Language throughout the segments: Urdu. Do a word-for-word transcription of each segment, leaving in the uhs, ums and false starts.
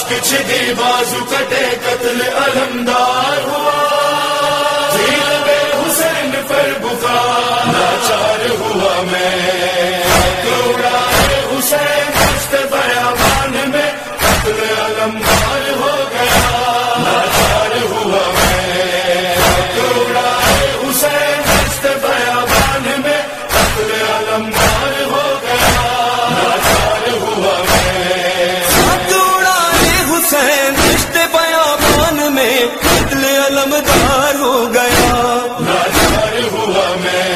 چھدی بازو کٹے قتل علمدار ہوا، جھیل بے حسین پر بخار لاچار ہوا میں، حق اڑائے حسین دشت بیابان میں قتل علمدار ہو گیا، لاچار ہوا میں، حق اڑائے حسین دشت بیابان میں قتل علمدار ہو گیا، لاچار ہوا میں، حق اڑائے حسین دشت بیابان میں قتل علمدار ہو گیا، لاچار ہوا میں،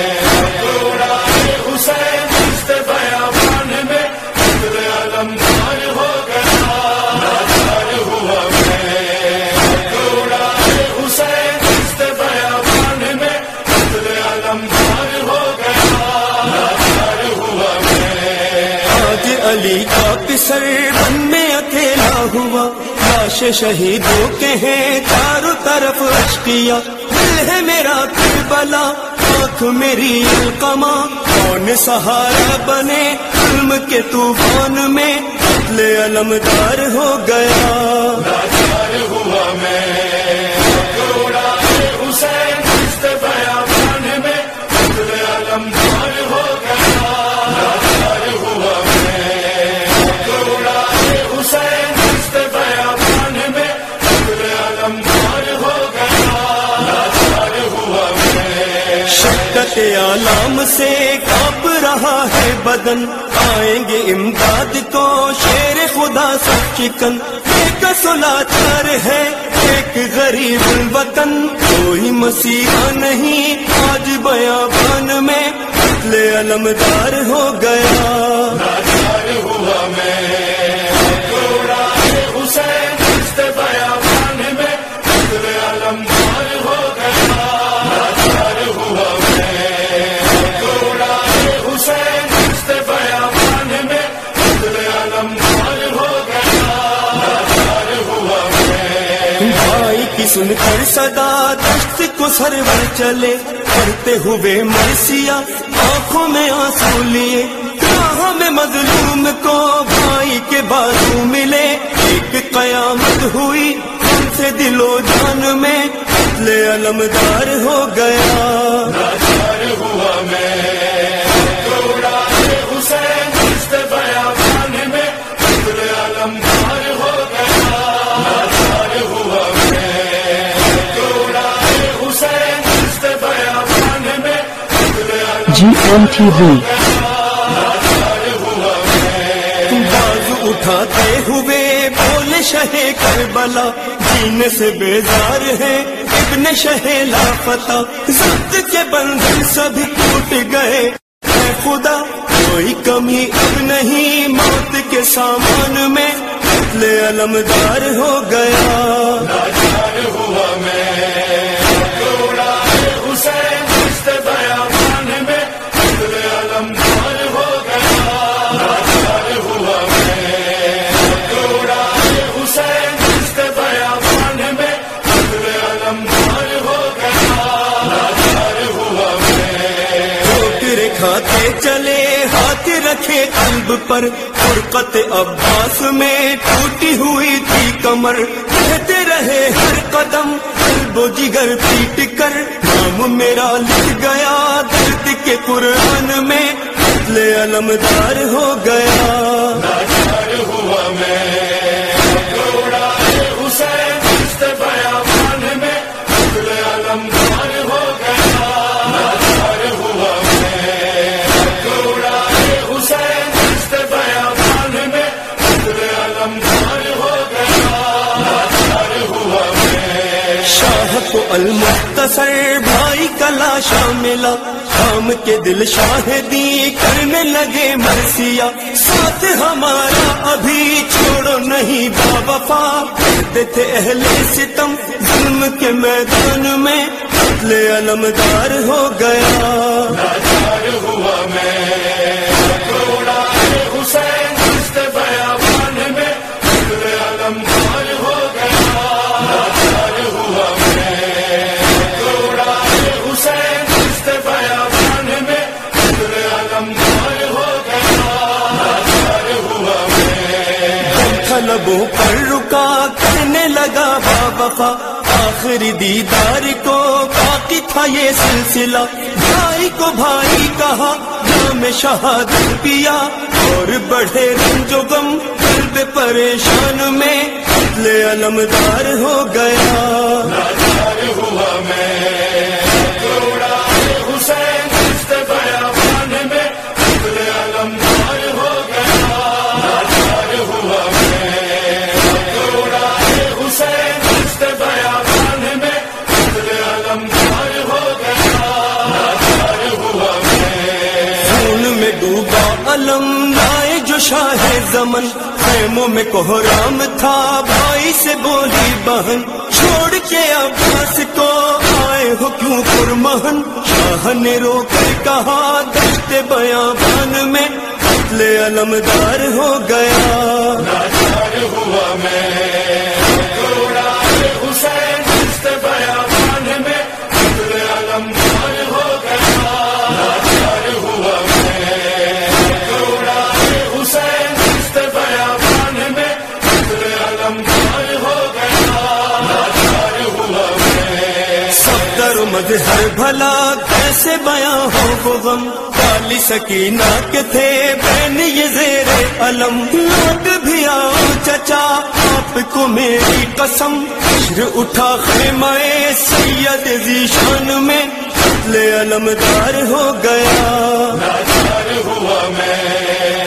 حق اڑائے حسین دشت بیابان میں قتل علمدار ہو گیا، لاچار ہوا میں، حق اڑائے حسین دشت بیابان میں قتل علمدار ہو گیا، لاچار ہوا میں، آج علی کا پسر بن میں اکیلا ہوا، لاش شہیدوں کے ہیں چاروں طرف اشکیا، دل ہے میرا کربلا آنکھ میری القما، کون سہارا بنے ظلم کے طوفان میں قتل علمدار ہو گیا، لاچار ہوا میں، حق اڑائے حسین دشت بیابان میں قتل علمدار ہو گیا، لاچار ہوا میں، حق اڑائے حسین دشت بیابان میں قتل علمدار ہو گیا، لاچار ہوا میں، شدت عالم سے کانپ رہا ہے بدن، آئیں گے امداد کو شیر خدا سب چکن، ایک سلاچار ہے ایک غریب الوطن، کوئی مسیحا نہیں آج بیابان میں قتل علمدار ہو گیا، لاچار ہوا میں، حق اڑائے حسین دشت بیابان میں قتل علمدار ہو گیا، لاچار ہوا میں، حق اڑائے حسین دشت بیابان میں قتل علمدار ہو گیا، لاچار ہوا میں، بھائی کی سن کر صدا دشت کو سرور چلے، کرتے ہوئے مرثیہ آنکھوں میں آنسو لیے، راہ میں مظلوم کو بھائی کے بازو ملے، ایک قیامت ہوئی ہم سے دل و جان میں قتل علمدار ہو گیا، لاچار ہوا میں، حق اڑائے حسین دشت بیابان میں قتل علمدار ہو گیا، لاچار ہوا میں، حق اڑائے حسین دشت بیابان میں قتل جی ایم ٹی وی لاچار ہوا میں، بازو اٹھاتے ہوئے بولے شہ کربلا، جینے سے بیزار ہے ابن شہ لاپتہ، ضبط کے بندھن سبھی ٹوٹ گئے، اے خدا کوئی کمی اب نہیں موت کے سامان میں قتل علمدار ہو گیا، لاچار ہوا میں، حق اڑائے حسین دشت بیابان میں قتل علمدار ہو گیا، لاچار ہوا میں، حق اڑائے حسین دشت بیابان میں قتل علمدار ہو گیا، لاچار ہوا میں، ٹھوکر کھاتے چلے ہاتھ رکھے قلب پر، فرقت عباس میں ٹوٹی ہوئی تھی کمر، کہتے رہے ہر قدم قلب و جگر پیٹ کر، نام میرا لکھ گیا درد کے قرآن میں قتل علمدار ہو گیا، لاچار ہوا میں، حق اڑائے حسین دشت بیابان میں قتل علمدار ہو گیا، لاچار ہوا میں، حق اڑائے حسین دشت بیابان میں قتل علمدار ہو گیا، لاچار ہوا میں، شاہ کو المختصر بھائی کا لاشا ملا، شام کے دل شاہدی کرنے لگے مرثیہ، ساتھ ہمارا ابھی چھوڑو نہیں با وفا، کہتے تھے اہل ستم ظلم کے میدان میں قتل علمدار ہو گیا، لاچار ہوا میں، حق اڑائے حسین دشت بیابان میں قتل علمدار ہو گیا، لاچار ہوا میں، حق اڑائے حسین دشت بیابان میں قتل علمدار ہو گیا، لاچار ہوا میں، لبوں پر رکا کرنے لگا با آخری دیدار کو باقی تھا یہ سلسلہ. بھائی کو بھائی کہا نام شہادت پیا اور بڑھے رنج و غم قلب پریشان میں قتل علمدار ہو گیا. لاچار ہوا میں توڑا حسین دست بیابان میں قتل علمدار ہو گیا. لاچار ہوا میں توڑا حسین دست بیابان میں قتل علمدار ہو گیا. لاچار ہوا میں خون میں ڈوبا علم لائے جو شاہ زمن. خیموں میں کوہرام تھا بھائی سے بولی بہن چھوڑ کے عباس کو آئے ہو کیوں پرمہن. شاہ نے رو کر کہا دشت بیابان میں قتل علمدار ہو گیا. لاچار ہوا میں توڑا حسین دست بیابان میں قتل علمدار ہو گیا. لاچار ہوا میں توڑا حسین دست بیابان میں قتل علمدار ہو گیا. لاچار ہوا میں صفدر و مظہر بھلا کیسے بیاں ہو وہ غم. کالی سکینہ کے تھے بین یہ زیر علم. لوٹ بھی آؤ چچا آپ کو میری قسم. عشر اٹھا خیمہ سید ذیشان میں قتل علمدار ہو گیا. لاچار ہوا میں